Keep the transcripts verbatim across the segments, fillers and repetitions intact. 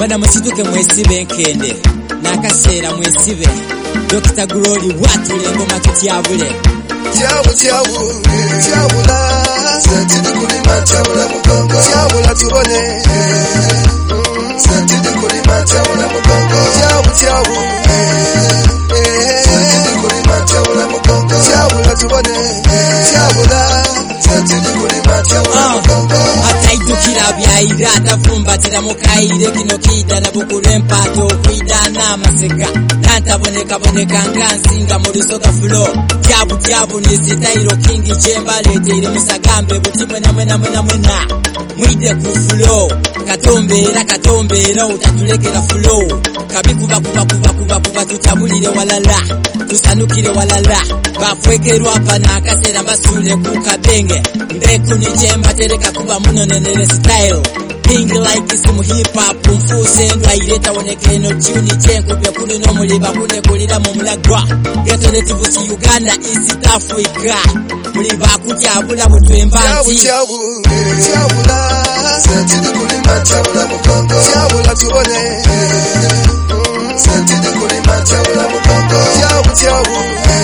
bana musituke mwesibe nkende nakasera mwesibe Doctor Glory watu ngoma tutyabule Tiabu tiabu tiabula Sentidi kulima tiabula mugongo Tiabula tubone Sentidi kulima tiabula mugongo Tiabu tiabu Sentidi kulima tiabula mugongo Tiabula tubone Tiabula Sentidi kulima tiabula mugongo Ataidukira byaira atavumbatira mukaire kino kida na bukulempa to kwida na maseka Nantaboneka boneka ngansinga mu lusoga flow Tiabu tiabu ni sitairo kingi chemba letire musagambe butimwe na mwena mwena mwena Mwide ku flow katombera katombera utatulekera flow kabikuba kuba kuba kuba kuba tutabulire walala tusanukire walala bafwekerwa pana akasera basule ku kabenge ndeku ni chemba tereka kuba munonenere style King like isimu hip hop mfuse ndwa ileta wonekeno tune chenko bya kuno no muliba kune kulira mu mulagwa geto native si Uganda East Africa muliba kutyabula mutwembanti tiabu tiabula Sentidi kulima tiabula mugongo Tiabula tubone Sentidi kulima tiabula mugongo Tiabu tiabu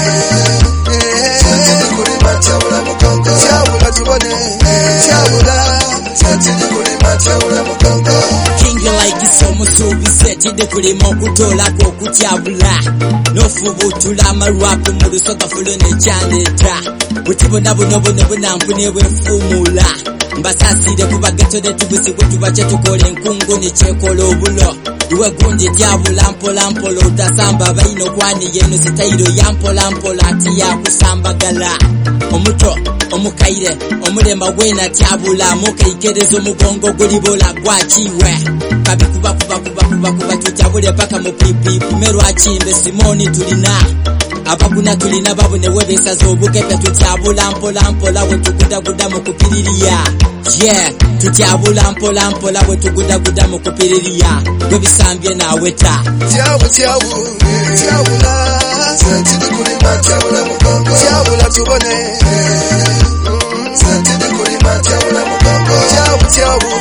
Sentidi kulima tiabula mugongo Tiabula tubone Tiabula Sentidi kulima tiabula mugongo King like isomo subise tide kulima kutola ko kutyabula nofubutula amarwapo mu lusoga fulo ne chandeta butibona buno buno bunampune bwefumula mbasasire kuba geto de tubusigwe tubache tukole nkungu ni chekolo bulo iwe gundi tyabula mpola mpola utasamba baino kwani yeno sitairo ya mpola mpola ati ya kusamba gala omuto omukaire omulemba wena tyabula mukeikerezo mugongo gulibola gwachiwe kabikuba kuba kuba kuba kuba tutyabule paka mu pipi pumero achimbe Simoni tulina abaguna tulina babone webesa zobuke pe tutyabula mpola mpola we tuguda guda mu kupiriria yeah tutyabula mpola mpola we tuguda guda mu kupiriria webisambye nawe ta tiabu tiabu tiabula Sentidi kulima tiabula mugongo Tiabula tubone Sentidi kulima tiabula mugongo Tiabu tiabu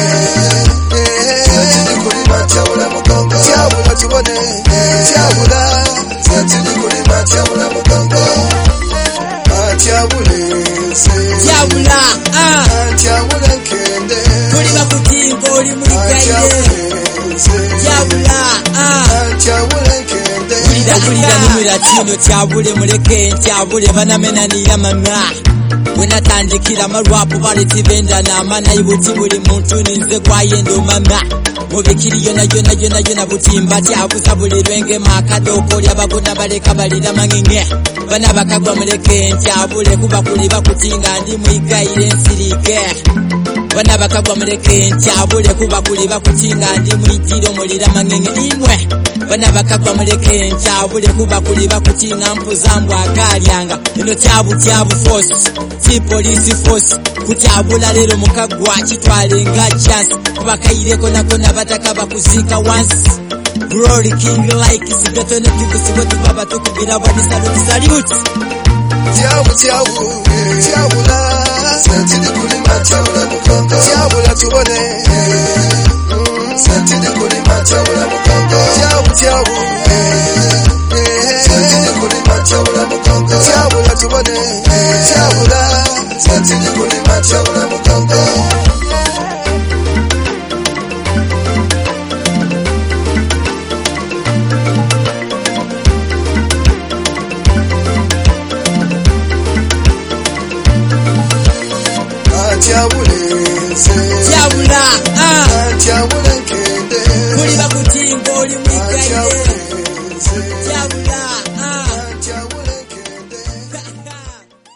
Sentidi kulima tiabula mugongo Tiabula tubone Tiabula Sentidi kulima tiabula mugongo Tiabule tyabula ah Tiabule nkende kulima kutingo oli mulikaire tyabula ah Tiabule nkende kulira kulira numira tino tyabule muleke tyabule banamenanira mama wenatandikira amarwapo baletibenda namana ibuti buli muntu ninze kwayendo mama mubikiri yona yona yona yona butimba tyabuza buli lwenge makadoko lyabagona baleka balira mangenge bana bakagwa muleke tyabule kuba kuli bakutinga ndi muikaire nsirike bana bakagwa muleke tyabule kuba kuli bakutinga ndi muijiro mulira mangenge imwe bana bakagwa muleke tyabule kuba kuli bakutinga mpuzambwa akalyanga ino tyabu tyabu force ti police force kutyabula lero mukagwa kitwale nga chance kubakaireko nakona bataka bakuzika once Glory King like sigato ne tikusibo tubaba tukubira bani salute salute Tiabu tiabu tiabula Sentidi kulima tiabula mugongo Tiabula tubone Sentidi kulima tiabula mugongo Tiabu tiabu Sentidi kulima tiabula mugongo Tiabula tubone Tiabula Sentidi kulima tiabula mugongo Tiabule tyabula ah Tiabule nkende kulira kutingo oli mwikaire